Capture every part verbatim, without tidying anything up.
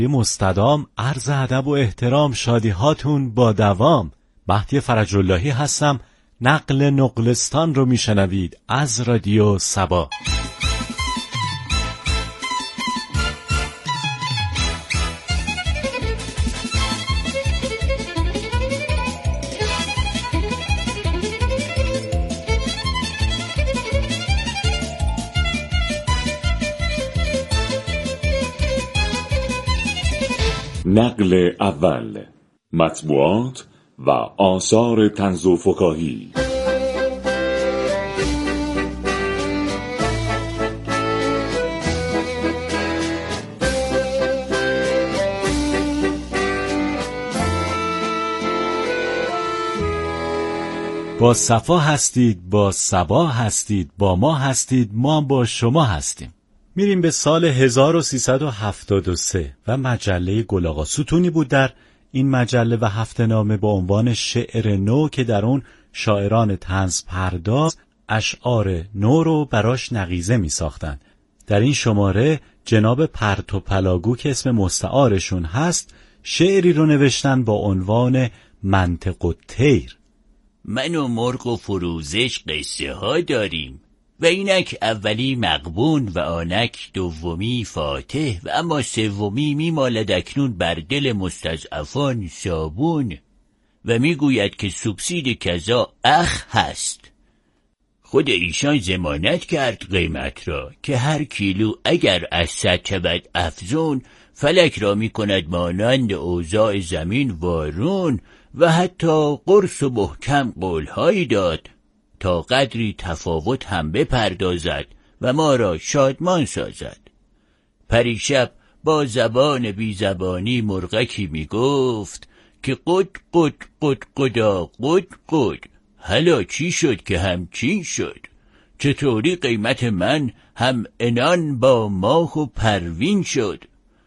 مستدام عرض ادب و احترام، شادی هاتون با دوام. مهدی فرج‌اللهی هستم. نقل نقلستان رو میشنوید از رادیو سبا. نقل اول، مطبوعات و آثار طنز و فکاهی. با صفا هستید، با صبا هستید، با ما هستید، ما با شما هستیم. میریم به سال هزار و سیصد و هفتاد و سه و مجله گل آقا. ستونی بود در این مجله و هفته‌نامه با عنوان شعر نو که در اون شاعران طنز پرداز اشعار نو رو براش نقیضه می ساختن. در این شماره جناب پرتو پلاگو که اسم مستعارشون هست شعری رو نوشتن با عنوان منطق الطیر. من و مرغ و فروزش قصه ها داریم و اینک اولی مغبون و آنک دومی فاتح و اما سومی میمالد اکنون بر دل مستضعفان صابون و میگوید که سوبسید کذا اخ هست. خود ایشان ضمانت کرد قیمت را که هر کیلو اگر از صد شود افزون فلک را میکند مانند اوضاع زمین وارون و حتی قرص و محکم قولهایی داد تا قدری تفاوت هم بپردازد و ما را شادمان سازد. پریشب با زبان بی زبانی مرغکی می گفت که قد قد قد قدا قد قد، حالا چی شد که همچین شد؟ چطوری قیمت من هم انان با ماه و پروین شد؟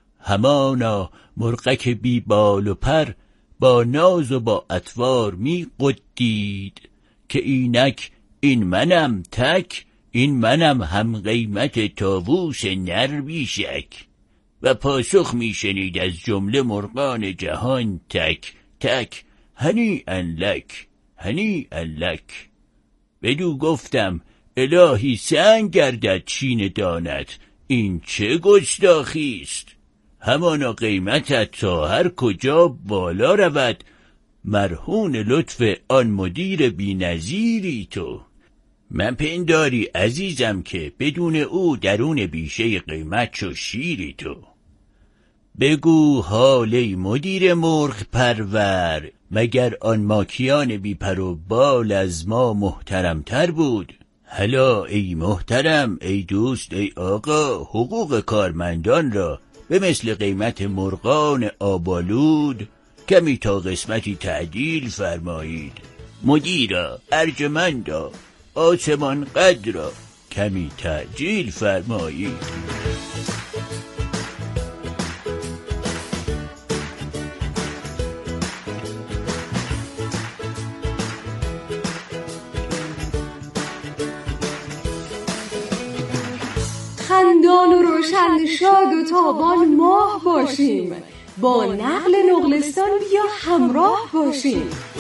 همانا مرغک بی بال و پر با ناز و با اطوار می قدید که اینک این منم تک، این منم هم قیمت طاووس نر بیشک. و پاسخ می شنید از جمله مرغان جهان تک تک هنیئا لک هنیئا لک. بدو گفتم الهی سنگ گردد چین دانت، این چه گستاخیست؟ همانا قیمتت تا هر کجا بالا رود، مرهون لطف آن مدیر بی نظیری تو. من پنداری عزیزم که بدون او درون بیشه قیمت چو شیری تو. بگو حال ای مدیر مرغ پرور، مگر آن ماکیان بی پر و بال از ما محترمتر بود؟ هلا ای محترم، ای دوست، ای آقا، حقوق کارمندان را به مثل قیمت مرغان آبالود کمی تا قسمتی تعدیل فرمایید. مدیرا، ارجمندا، آسمان قدرا، کمی تعجیل فرمایید. خندان و روشن شاد و تابان ماه باشیم، با نقل نقلستان بیا همراه باشیم.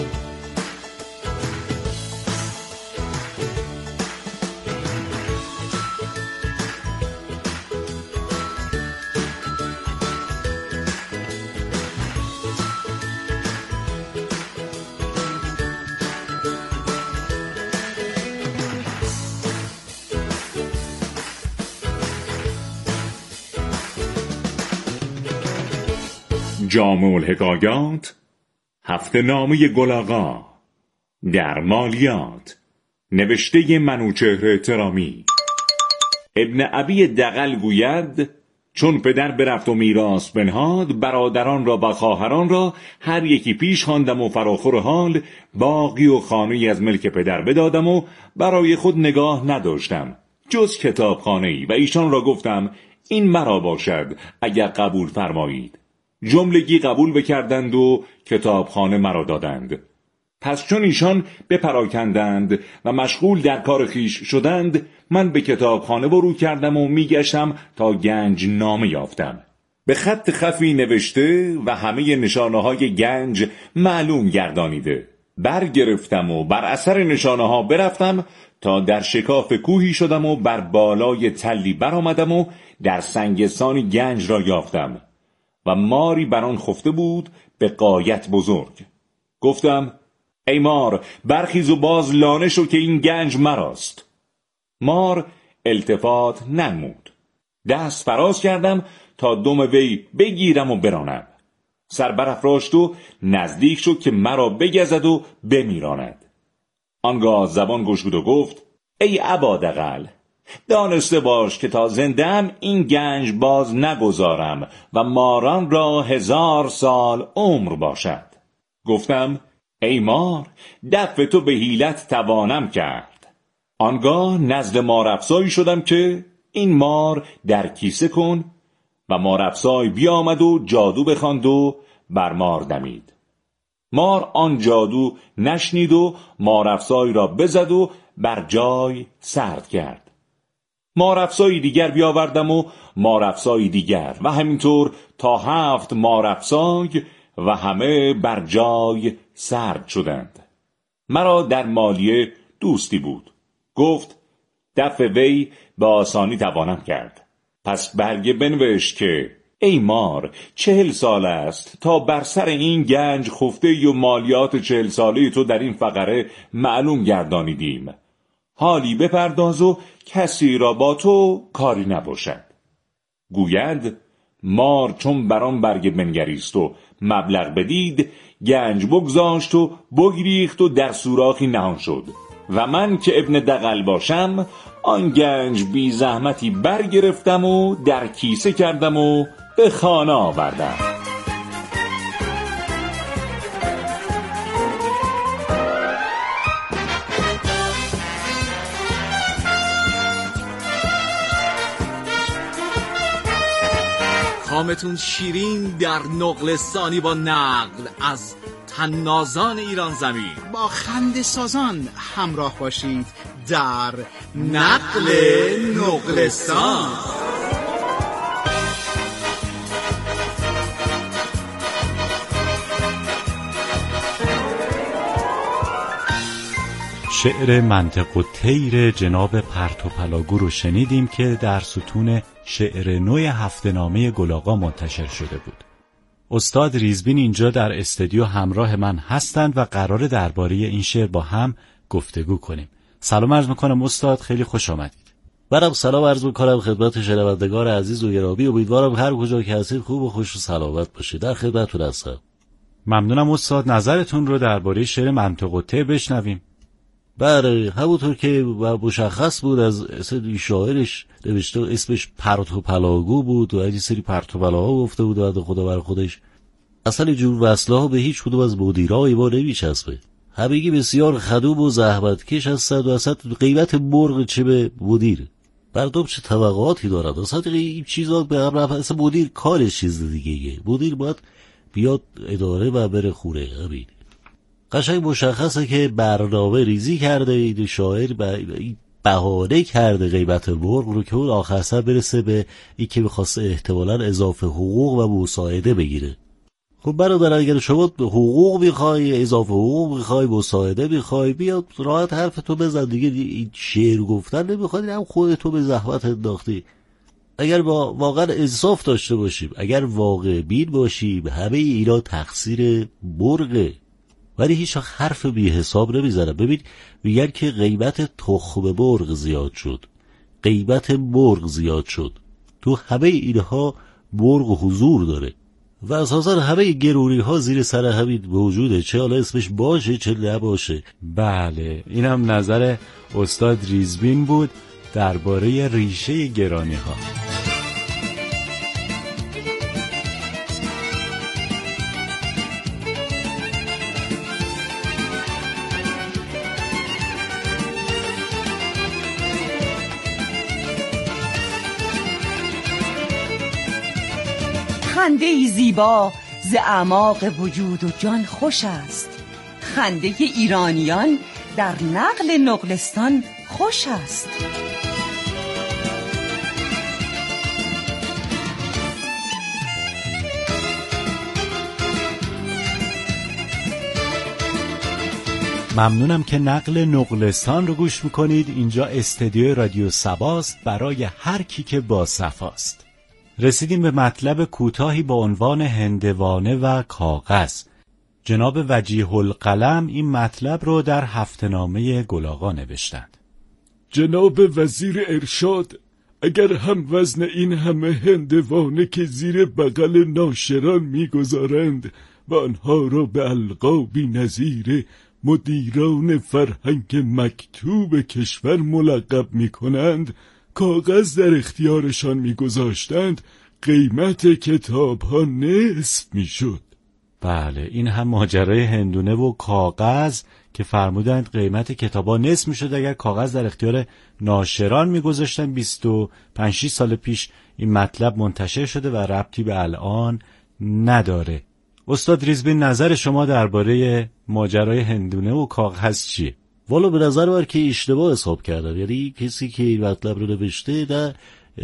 جامع الحکایات، هفته‌نامه گل آقا، در مالیات، نوشته منوچهر ترامی. ابن ابی دغل گوید چون پدر برفت و میراث بنهاد، برادران را و خواهران را هر یکی پیش خواندم و فراخور حال باغی و خانه‌ای از ملک پدر بدادم و برای خود نگاه نداشتم جز کتابخانه‌ای و ایشان را گفتم این مرا باشد اگر قبول فرمایید. جملگی قبول بکردند و کتابخانه مرا دادند. پس چون ایشان بپراکندند و مشغول در کار خیش شدند، من به کتابخانه ورود کردم و میگشتم تا گنج نامه یافتم. به خط خفی نوشته و همه نشانه های گنج معلوم گردانیده. برگرفتم و بر اثر نشانه ها برفتم تا در شکاف کوهی شدم و بر بالای تلی برآمدم و در سنگستانی گنج را یافتم و ماری بر آن خفته بود به غایت بزرگ. گفتم ای مار برخیز و باز لانه شو که این گنج مراست. مار التفات ننمود. دست فراز کردم تا دم وی بگیرم و برانم. سر برافراشت و نزدیک شد که مرا بگزد و بمیراند. آنگاه زبان گشود و گفت ای ابادغل، دانسته باش که تا زنده‌ام این گنج باز نگذارم و ماران را هزار سال عمر باشد. گفتم ای مار، دفع تو به حیلت توانم کرد. آنگاه نزد مارافسایی شدم که این مار در کیسه کن و مارافسای بیامد و جادو بخواند و بر مار دمید. مار آن جادو نشنید و مارافسای را بزد و بر جای سرد کرد. مارافسای دیگر بیاوردم و مارافسای دیگر و همینطور تا هفت مارافسای و همه بر جای سرد شدند. مرا در مالیه دوستی بود. گفت دفع وی به آسانی توانم کرد. پس برگه بنوشت که ای مار، چهل سال است تا بر سر این گنج خفته و مالیات چهل ساله تو در این فقره معلوم گردانیدیم. حالی بپرداز و کسی را با تو کاری نباشد. گوید مار چون بران برگه بنگریست و مبلغ بدید، گنج بگذاشت و بگریخت و در سوراخی نهان شد و من که ابن دغل باشم آن گنج بی زحمتی برگرفتم و در کیسه کردم و به خانه آوردم. کامتون شیرین در نقلستانی با نقل از طنازان ایران زمین. با خنده سازان همراه باشید در نقل نقلستان. شعر منطق و طیر جناب پرتوپلاگو رو شنیدیم که در ستون شعر نو هفته نامه گل‌آقا منتشر شده بود. استاد ریزبین اینجا در استودیو همراه من هستند و قراره درباره این شعر با هم گفتگو کنیم. سلام عرض میکنم استاد، خیلی خوش آمدید. برام سلام عرض میکنم خدمت شنوندگان عزیز و گرامی. امیدوارم هر کجا که هستید خوب و خوش و سلامت باشید. در خدمتتون هستم. ممنونم استاد، نظرتون رو درباره شعر منطق و طیر بشنویم. بله، همونطور که مشخص بود از اسم شاعرش نوشته اسمش پرتوپلاگو بود و این سری پرتوپلاها گفته بود و خدا بر خودش اصلا جور وصله به هیچ کدوم از مدیرای ما نمیچسبه. همگی بسیار خدوم و زحمتکش هستند و اصلا قیمت مرغ چه به مدیر، مردم چه توقعاتی دارند. اصلا این چیزا به هم رفت. اصلا مدیر کارش چیز دیگه، مدیر باید بیاد اداره و بره خوره. همین قشنگ مشخصه که برنامه ریزی کرده این شاعر، بهانه کرده قیمت مرغ رو که اون آخر سر برسه به این که میخواسته احتمالاً اضافه حقوق و مساعده بگیره. خب برادر، اگر شما حقوق میخوای، اضافه حقوق میخوای، مساعده میخوای، بیاد راحت حرفتو بزن دیگه. این شعر گفتن نمیخواد، هم خودتو به زحمت انداختی. اگر با واقعا انصاف داشته باشیم، اگر واقع بین باشیم، همه اینا تقصیر مرغه، ولی هیچ حرف بی حساب نمیزنم. ببین میگن که قیمت تخم مرغ زیاد شد، قیمت مرغ زیاد شد. تو همه اینها مرغ حضور داره و اساسا همه گرونی ها زیر سر همین موجوده، چه حالا اسمش باشه چه نباشه. بله، اینم نظر استاد ریزبین بود درباره ریشه گرانی ها. خنده ای زیبا ز اعماق وجود و جان خوش است. خنده ایرانیان در نقل نقلستان خوش است. ممنونم که نقل نقلستان رو گوش میکنید. اینجا استدیو رادیو صباست برای هر کی که با صفاست. رسیدیم به مطلب کوتاهی با عنوان هندوانه و کاغذ. جناب وجیه القلم این مطلب رو در هفته‌نامه گلاغا نوشتند. جناب وزیر ارشاد، اگر هم وزن این همه هندوانه که زیر بغل ناشران میگذارند و آنها را به القابی نظیر مدیران فرهنگ مکتوب کشور ملقب میکنند کاغذ در اختیارشان میگذاشتند، قیمت کتاب ها نصف میشد. بله، این هم ماجرای هندونه و کاغذ که فرمودند قیمت کتابا نصف میشد اگر کاغذ در اختیار ناشران میگذاشتن. بیست و پنج سال پیش این مطلب منتشر شده و ربطی به الان نداره. استاد ریزبین، نظر شما درباره ماجرای هندونه و کاغذ چیه؟ والا به نظر من که اشتباه حساب کردن. یعنی کسی که این مطلب رو نوشته نه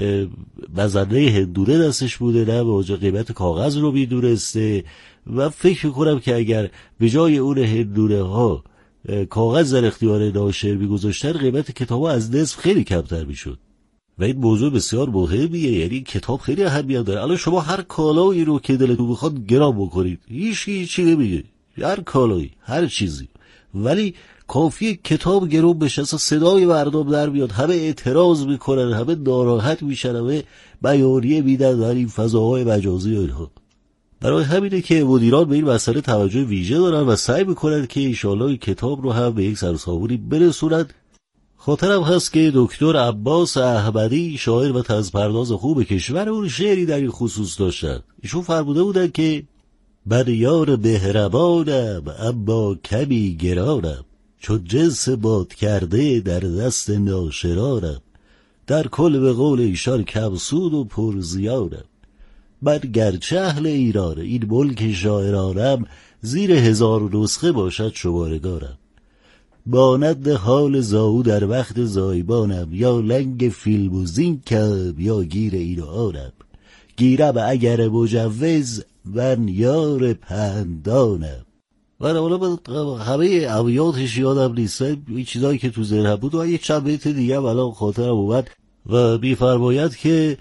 وزنه هندونه دستش بوده نه واجه قیمت کاغذ رو میدونسته و فکر میکنم که اگر به جای اون هندونه ها کاغذ در اختیار ناشر میگذاشتن قیمت کتاب ها از نصف خیلی کمتر میشد و این موضوع بسیار مهمیه. یعنی کتاب خیلی اهمیت داره. الان شما هر کالایی رو که دلتون بخواد گرام بکنید، هیچ هیچی نمیگه، هر کالایی هر چیزی، ولی کافیه کتاب گرون بشه اصلا صدای مردم در بیاد، همه اعتراض میکنن، همه ناراحت میشن، همه بیانیه میدن در این فضاهای مجازی و اینها. برای همینه که مدیران به این مسئله توجه ویژه دارن و سعی میکنن که انشالله کتاب رو هم به یک سرسامونی برسونن. خاطرم هست که دکتر عباس احمدی شاعر و طنزپرداز خوب کشور اون شعری در این خصوص داشتن. ایشون فرموده بودن که من یار مهربانم اما کمی گرانم، چون جنس باد کرده در دست ناشرانم، در کل به قول ایشان کم سود و پرزیانم. من گرچه اهل ایران این ملک شاعرانم، زیر هزار نسخه باشد شمارگارم. مانند حال زاو در وقت زایبانم، یا لنگ فیلم و زینکم یا گیر این و آنم. گیرم اگر مجوز من یار پندانم. من اولا همه ابیاتش یادم نیست، این چیزایی که تو ذهنم بود و یک چند بیت دیگه الان خاطرم اومد و میفرماید که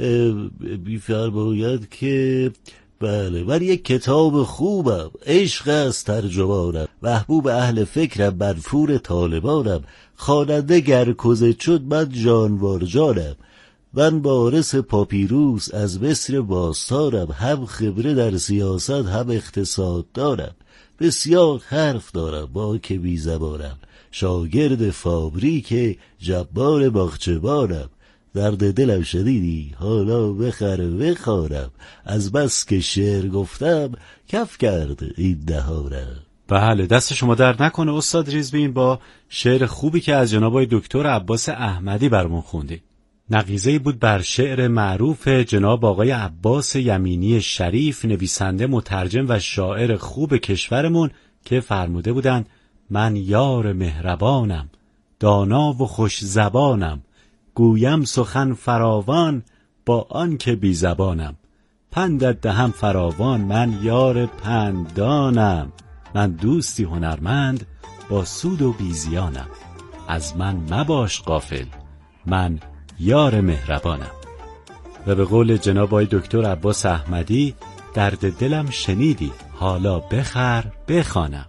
میفرماید که بله من یک کتاب خوبم، عشق است ترجمانم، محبوب اهل فکرم، منفور طالبانم، خواننده گر کوزه شد من جانوار جانم. من وارث پاپیروس از مصر باستانم، هم خبره در سیاست هم اقتصاد دارم. بسیار حرف دارم با که بی زبانم، شاگرد فابریک جبار باغچبانم. درد دلم شدیدی حالا بخر بخوانم، از بس که شعر گفتم کف کرد این دهانم. بله، دست شما در نکنه استاد ریزبین با شعر خوبی که از جناب دکتر عباس احمدی برمون خوندی. نقیضه‌ای بود بر شعر معروف جناب آقای عباس یمینی شریف، نویسنده، مترجم و شاعر خوب کشورمون که فرموده بودند من یار مهربانم، دانا و خوش زبانم، گویم سخن فراوان با آن که بی زبانم. پندت دهم فراوان من یار پندانم، من دوستی هنرمند با سود و بیزیانم. از من مباش غافل من یار مهربانم. و به قول جناب آقای دکتر عباس احمدی درد دلم شنیدی حالا بخر بخوانم.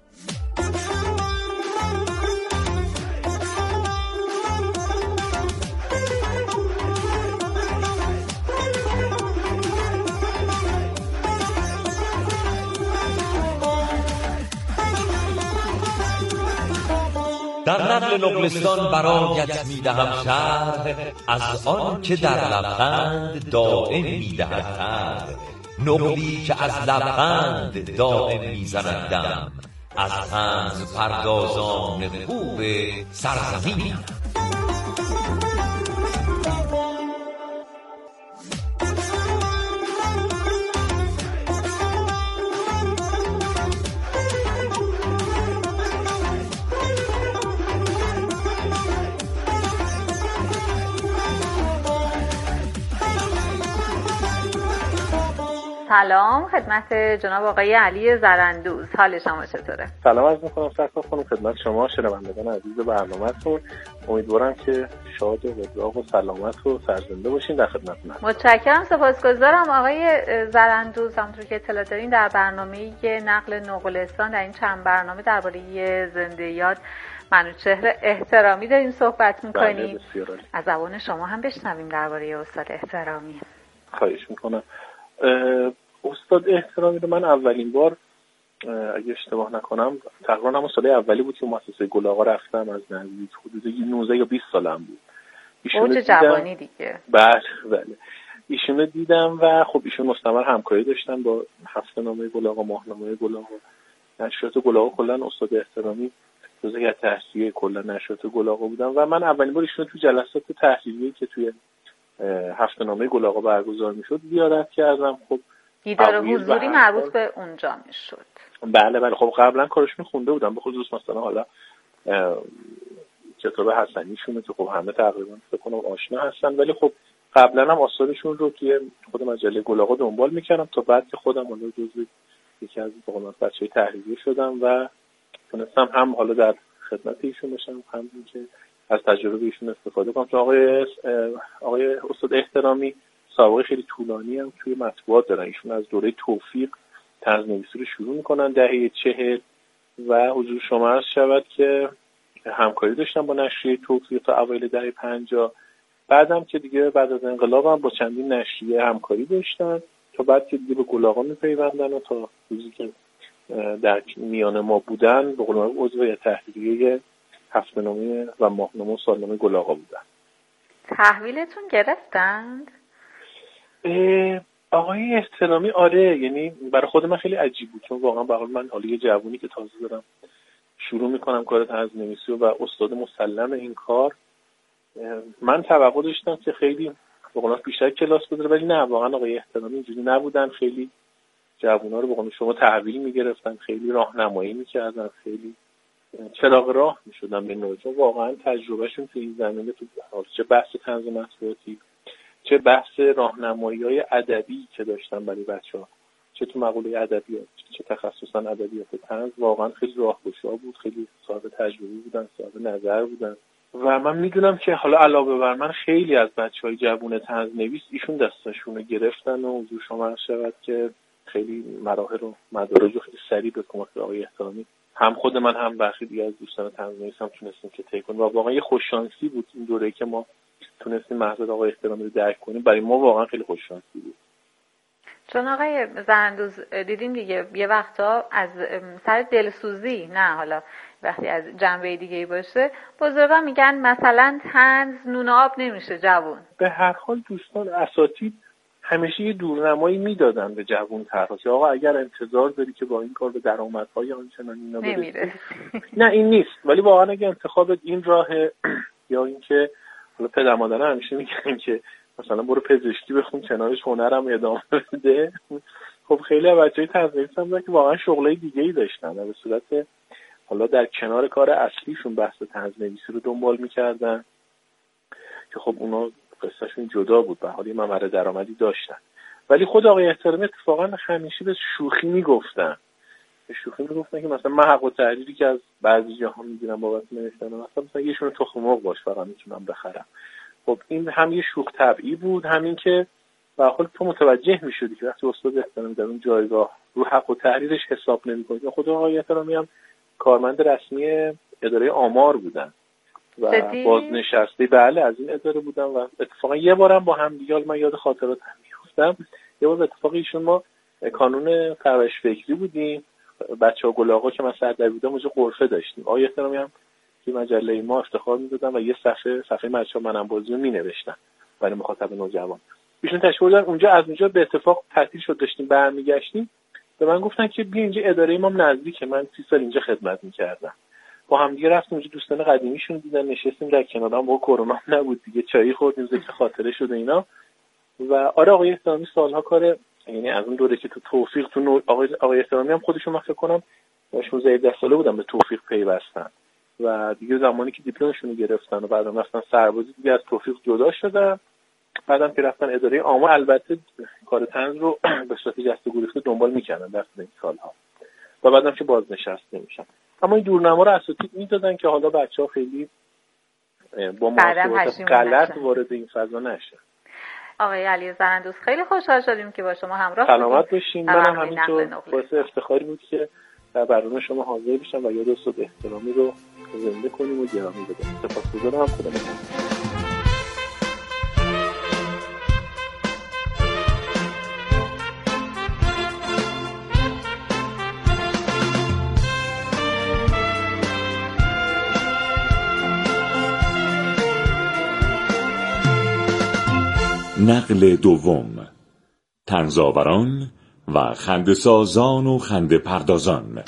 در نقل نقلستان برایت میدهم شرح، از آن که در لبخند دائم میدهد طرح. نقلی که از لبخند دائم میزندم، از طنز پردازان خوب سرزمینم. سلام خدمت جناب آقای علی زرندوز، حال شما چطوره؟ سلام عرض می‌کنم سرکار خانم خدمت شما شنوندگان عزیز برنامه‌تون. امیدوارم که شاد و رضا و سلامت و سرزنده باشین. در خدمتتونم. متشکرم، سپاسگزارم آقای زرندوز. همونطور که اطلاع دارین در برنامه نقل نقلستان در این چند برنامه درباره زنده یاد منوچهر احترامی داریم صحبت می‌کنیم. از زبان شما هم بشنویم درباره استاد احترامی. خواهش می‌کنم. استاد احترامی رو من اولین بار اگه اشتباه نکنم تقریبا همون سال اولی بود که مؤسسه گلاغا رفتم، از نزدیک حدود نوزده یا بیست سالم بود. اوج جوانی دیگه. بله بله. ایشونو دیدم و خب ایشون مستمر همکاری داشتن با هفته نامه گلاغا، ماهنامه گلاغا، نشریات گلاغا. کلا استاد احترامی جزء هیئت تحصیلی کلا نشریات گلاغا بودن و من اولین بار ایشونو تو جلسات تحلیلی که توی هفته نامه گلاغا برگزار میشد زیارت کردم. خب دیدار حضوری مربوط به اونجا میشد. بله بله. خب قبلا کارشون خونده بودم، به خصوص مثلا حالا کتاب حسنیشونه که خب همه تقریبا فکر کنم آشنا هستن، ولی خب قبلا هم آثارشون رو توی خود مجله گلاغا دنبال میکردم تا بعد که خودم حالا جزو یکی از بقول بچه‌های تحریریه شدم و تونستم هم حالا در خدمت ایشون باشم، هم که از تجربه ایشون استفاده کنم. چون آقای آقای استاد احترامی سابقه خیلی طولانی هم توی مطبوعات دارن. ایشون از دوره توفیق طنزنویسی رو شروع میکنن دهه چهل و حضور شما عرض شود که همکاری داشتن با نشریه توفیق تا اوایل دهه پنجاه. بعدم که دیگه بعد از انقلاب هم با چندین نشریه همکاری داشتن تا بعد که دیگه به گلاغا میپیوندن و تا روزی که در میان ما بودن به قول معروف عضو هیئت تحریریه هفته‌نامه و ماهنامه و سالنامه گلاغا بودن. تحویلتون گرفتند؟ آقای احترامی آره، یعنی برای خود من خیلی عجیب بود، چون واقعا به حال من حالا یه جوونی که تازه دارم شروع میکنم کار طنزنویسی و استاد مسلم این کار، من توقع داشتم که خیلی به قول بیشتر کلاس بذاره، ولی نه، واقعا آقای احترامی اینجوری نبودن. خیلی جوونا رو به قول شما تحویل میگرفتن، خیلی راهنمایی میکردن، خیلی چراغ راه میشدن به نوع، چون واقعا تجربهشون تو این زمینه تو چه بحث طنز مطبوعاتی چه بحث راهنمایی‌های ادبی که داشتن برای بچه‌ها، چه تو مقوله ادبیات چه تخصصاً ادبیات طنز، واقعا خیلی راهگشا بود، خیلی صاحب تجربه بودن، صاحب نظر بودن. و من میدونم که حالا علاوه بر من خیلی از بچه‌های جوون طنزنویس ایشون دستشون رو گرفتن و حضور شما عرض شود که خیلی مراحل و مدارج خیلی سریع به کمک آقای احترامی هم خود من هم برخی دیگه از دوستان طنزنویس هم تونستیم که طی کنیم و واقعا یه خوششانسی بود این دوره‌ای که ما تونستیم محضر آقای احترامی رو درک کنیم. برای ما واقعا خیلی خوششانسی بود. چون آقای زرندوز دیدیم دیگه یه وقتا از سر دلسوزی، نه حالا وقتی از جنبه دیگه باشه، بزرگا میگن مثلا طنز نون آب نمیشه جوون. به هر حال دوستان اساتید همیشه یه دورنمایی میدادن به جوون طرحا که آقا اگر انتظار داری که با این کار به درآمدهای آنچنان اینا برسی نه این نیست، ولی واقعا اگه انتخابت این راه یا اینکه حالا پدر مادرها همیشه میگن که مثلا برو پزشکی بخون کنارش هنرم ادامه بده. خب خیلی از بچه‌های طنزنویس هم که واقعا شغلای دیگه‌ای داشتن به صورت حالا در کنار کار اصلیشون بحث طنزنویسی رو دنبال می‌کردن که خب اونا قصهشون جدا بود، به حال یه ممر درآمدی داشتن. ولی خود آقای احترامی اتفاقا همیشه به شوخی میگفتن به شوخی میگفتن که مثلا من حق و تحریری که از بعضی جاها میگیرم بابت نوشتن مثلا مثلا یه شونه تخم مرغ باش فقط میتونم بخرم. خب این هم یه شوخ طبعی بود، همین که به حال تو متوجه میشدی که وقتی استاد احترامی در اون جایگاه رو حق و تحریرش حساب نمی‌کنه. خود آقای احترامی هم کارمند رسمی اداره آمار بودن و بازنشسته بله از این اداره بودن و اتفاقا یه بارم با هم دیگه من یاد خاطرات هم می‌افتم، یه بار اتفاقی ایشون ما کانون پرورش فکری بودیم، بچه‌ها گلاغا که من سردبیر بودم اونجا غرفه داشتیم. آقای احترامی هم که مجله ما افتخار می‌دادن و یه صفحه صفحه بچه‌ها منم بازی رو می‌نوشتن برای مخاطب نوجوان. ایشون تشکر دادن اونجا، از اونجا به اتفاق تعطیل شد داشتیم برمیگشتیم به من گفتن که بیا اینجا اداره ما نزدیکه، من سی سال اینجا خدمت می‌کردم. با هم دیگه رفتیم اونجا دوستان قدیمیشون دیدن، نشستیم در کنار هم، با کرونا نبود دیگه، چایی خوردیم ذکر خاطره شد اینا. و آره آقای احترامی سالها کار، یعنی از اون دوره که تو توفیق تو نو... آقای آقای احترامی هم خودشون فکر کنم شانزده هجده ساله بودن به توفیق پیوستن و دیگه زمانی که دیپلمشون رو گرفتن و بعدم رفتن سربازی دیگه از توفیق جدا شدن بعدم که رفتن اداره آمار، البته کار طنز رو به صورت جست و گریخته دنبال میکردن در این سالها و بعدم که بازنشسته میشن. اما این دورنما رو اساتید میدادن که حالا بچه‌ها خیلی با محاسبات غلط وارد این فضا نشن. آقای علی زرندوز خیلی خوشحال شدیم که با شما همراه سلامت باشین. منم همینطور باعث افتخاری بود که در برنامه شما حاضر بشم و یاد استاد احترامی رو زنده کنیم و گرامی بدیم. سپاسگزارم. خدا نگهدار. نقل دوم، طنزآوران و خنده‌سازان و خنده پردازان.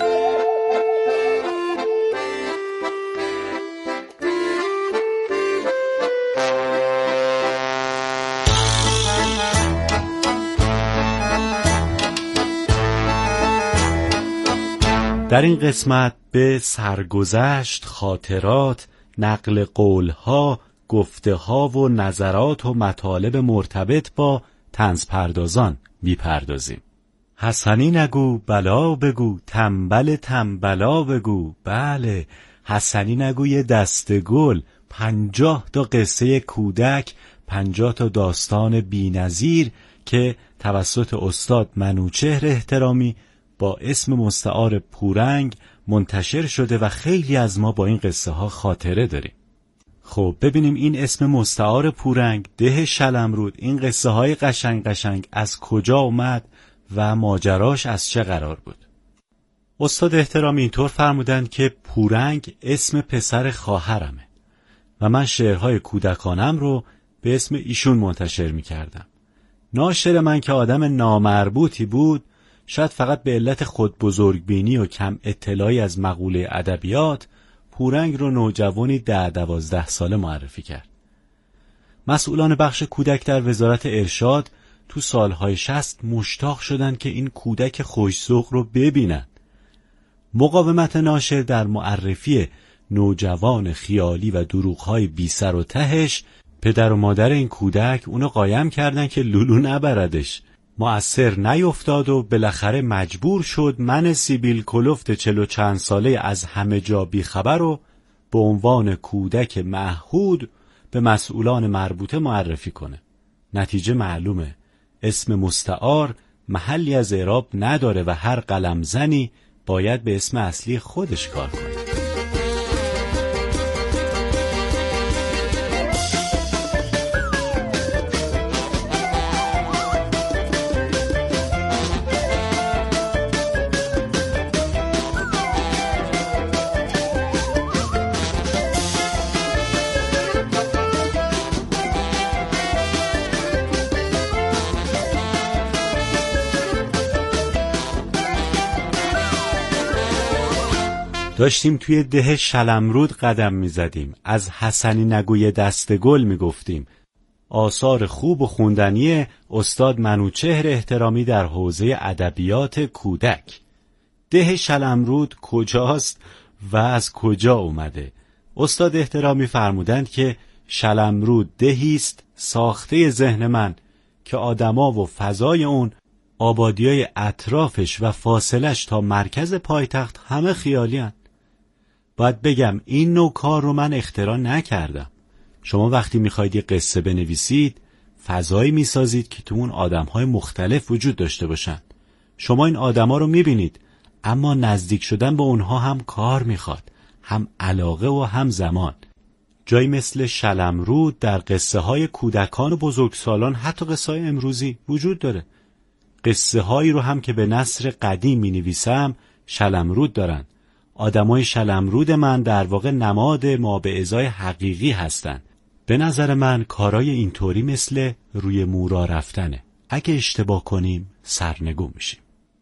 در این قسمت به سرگذشت، خاطرات، نقل قولها، گفته ها و نظرات و مطالب مرتبط با طنز پردازان میپردازیم. حسنی نگو بلا بگو، تنبل تنبلا بگو. بله، حسنی نگو یه دسته گل، پنجاه تا قصه کودک، پنجاه تا داستان بی‌نظیر که توسط استاد منوچهر احترامی با اسم مستعار پورنگ منتشر شده و خیلی از ما با این قصه ها خاطره داریم. خب ببینیم این اسم مستعار پورنگ، ده شلمرود، این قصه های قشنگ قشنگ از کجا اومد و ماجراش از چه قرار بود. استاد احترامی اینطور فرمودند که پورنگ اسم پسر خواهرمه و من شعرهای کودکانم رو به اسم ایشون منتشر می کردم. ناشر من که آدم نامربوطی بود، شاید فقط به علت خود بزرگبینی و کم اطلاعی از مقوله ادبیات پورنگ رو نوجوانی ده دوازده ساله معرفی کرد. مسئولان بخش کودک در وزارت ارشاد تو سالهای شصت مشتاق شدند که این کودک خوش‌ذوق رو ببینن. مقاومت ناشر در معرفی نوجوان خیالی و دروغ‌های بی سر و تهش، پدر و مادر این کودک اونو قایم کردن که لولو نبردش. مؤثر نیفتاد و بالاخره مجبور شد من سیبیل کلفت چلو چند ساله از همه جا بیخبر رو به عنوان کودک معهود به مسئولان مربوطه معرفی کنه. نتیجه معلومه، اسم مستعار محلی از اعراب نداره و هر قلمزنی باید به اسم اصلی خودش کار کنه. داشتیم توی ده شلمرود قدم می زدیم، از حسنی نگوی دسته گل می گفتیم. آثار خوب و خوندنی استاد منوچهر احترامی در حوزه ادبیات کودک. ده شلمرود کجاست و از کجا اومده؟ استاد احترامی فرمودند که شلمرود دهیست ساخته ذهن من که آدما و فضای اون، آبادیای اطرافش و فاصلش تا مرکز پایتخت همه خیالی هن. باید بگم این نوع کار رو من اختراع نکردم. شما وقتی میخواید یه قصه بنویسید، فضایی میسازید که تو اون آدمهای مختلف وجود داشته باشن. شما این آدما رو میبینید، اما نزدیک شدن به اونها هم کار میخواد، هم علاقه و هم زمان. جایی مثل شلمرود در قصه های کودکان و بزرگسالان، حتی قصه های امروزی وجود داره. قصه هایی رو هم که به نثر قدیم می نویسم شلمرود دارن. آدمای شلمرود من در واقع نماد ما به ازای حقیقی هستن. به نظر من کارای اینطوری مثل روی مورا رفتنه. اگه اشتباه کنیم سرنگون میشیم.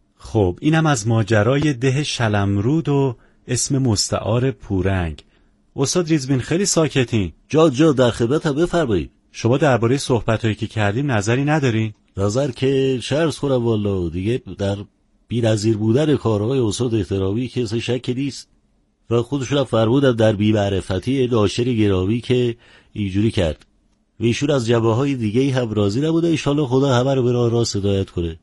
خب اینم از ماجرای ده شلمرود و اسم مستعار پورنگ. استاد ریزبین خیلی ساکتین. جا جا در خدمتم، بفرمایید. شما درباره صحبتایی که کردیم نظری ندارین؟ نظر که شرط خورم والا، دیگه در بی‌نظیر بودن کارهای استاد احترامی که اصلا شک نیست و خودشون هم فرمودن در بی‌معرفتی ناشر گرامی که اینجوری کرد. و ایشون از جبهه های دیگه ای هم راضی نبوده. ایشالله خدا همه رو به راه راست هدایت کنه.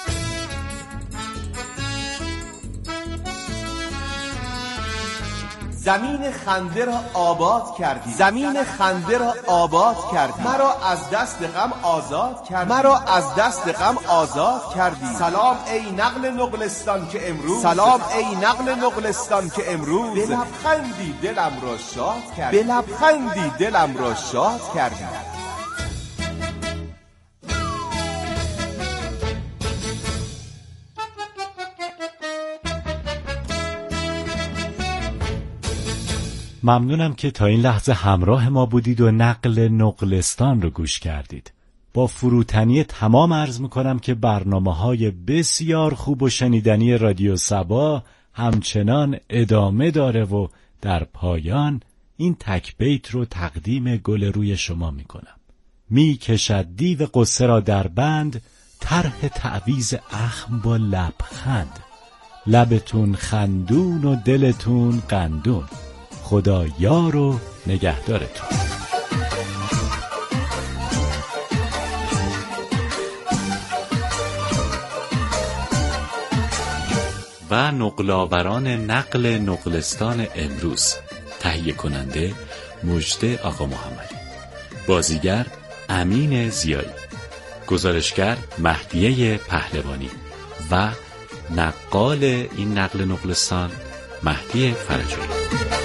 زمین خنده را آباد کردی، زمین خنده را آباد کردی، مرا از دست غم آزاد کردی، مرا از دست غم آزاد کردی. سلام ای نقل نقلستان که امروز، سلام ای نقل نقلستان که امروز به لبخندی دلم را شاد کردی، به لبخندی دلم را شاد کردی. ممنونم که تا این لحظه همراه ما بودید و نقل نقلستان رو گوش کردید. با فروتنی تمام عرض میکنم که برنامه‌های بسیار خوب و شنیدنی رادیو صبا همچنان ادامه داره و در پایان این تک بیت رو تقدیم گل روی شما میکنم. می کشد دیو قصه را در بند، طرح تعویذ اخم با لبخند. لبتون خندون و دلتون قندون، خدا یار و نگهدارتون. و نقل‌آوران نقل نقلستان امروز: تهیه کننده مجده آقا محمدی، بازیگر امین زیایی، گزارشگر مهدیه پهلوانی و نقال این نقل نقلستان مهدی فرجایی.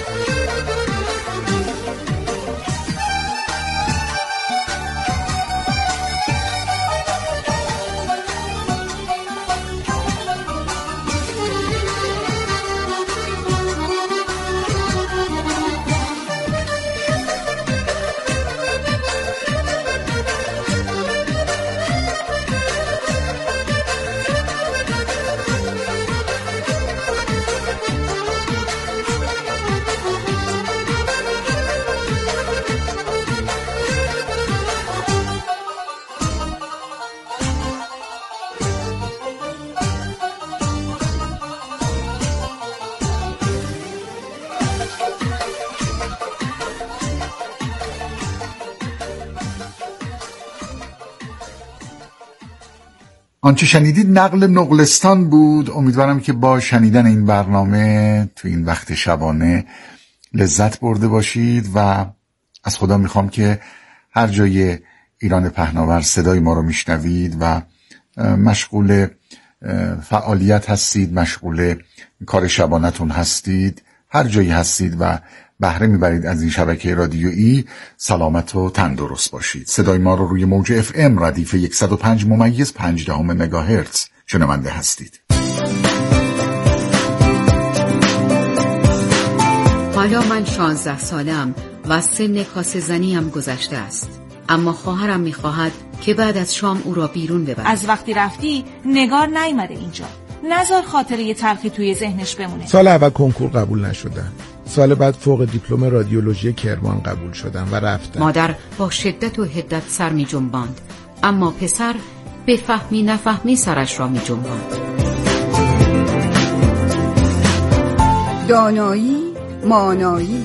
آنچه شنیدید نقل نقلستان بود. امیدوارم که با شنیدن این برنامه تو این وقت شبانه لذت برده باشید و از خدا میخوام که هر جای ایران پهناور صدای ما رو میشنوید و مشغول فعالیت هستید، مشغول کار شبانتون هستید، هر جایی هستید و بهره میبرید از این شبکه رادیویی، سلامت و تندرست باشید. صدای ما رو روی موج اف ام ردیف صد و پنج ممیز پنج دهم مگاهرتز شنونده هستید. حالا من شانزده سالم و سن کاسه زنیم گذشته است، اما خواهرم میخواهد که بعد از شام او را بیرون ببرم. از وقتی رفتی نگار نیامده اینجا، نذار خاطره یه تلخی توی ذهنش بمونه. سال اول کنکور قبول نشدم، سال بعد فوق دیپلم رادیولوژی کرمان قبول شدم و رفتم. مادر با شدت و حدت سر می جنباند، اما پسر به فهمی نفهمی سرش را می جنباند. دانایی، مانایی،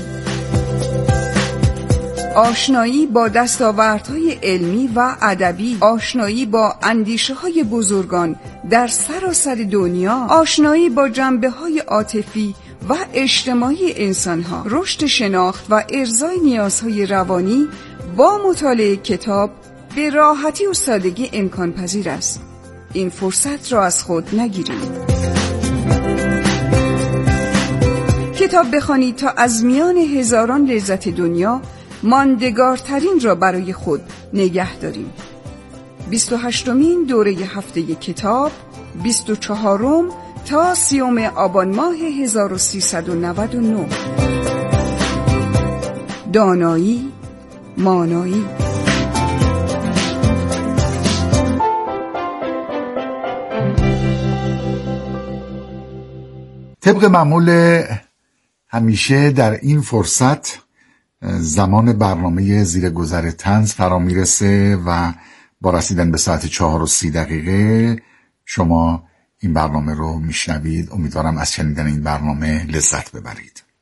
آشنایی با دستاوردهای علمی و ادبی، آشنایی با اندیشه‌های بزرگان در سراسر دنیا، آشنایی با جنبه‌های عاطفی و اجتماعی انسان‌ها، رشد شناخت و ارضای نیازهای روانی با مطالعه کتاب به راحتی و سادگی امکان پذیر است. این فرصت را از خود نگیرید. کتاب بخوانید تا از میان هزاران لذت دنیا ماندگارترین را برای خود نگه داریم. بیست و هشتمین دوره هفته کتاب، بیست و چهارم تا سیوم آبان ماه هزار و سیصد و نود و نه. دانایی، مانایی. طبق معمول همیشه در این فرصت زمان برنامه زیر گذر طنز فرا میرسه و با رسیدن به ساعت چهار و سی دقیقه شما این برنامه رو میشنوید. امیدوارم از شنیدن این برنامه لذت ببرید.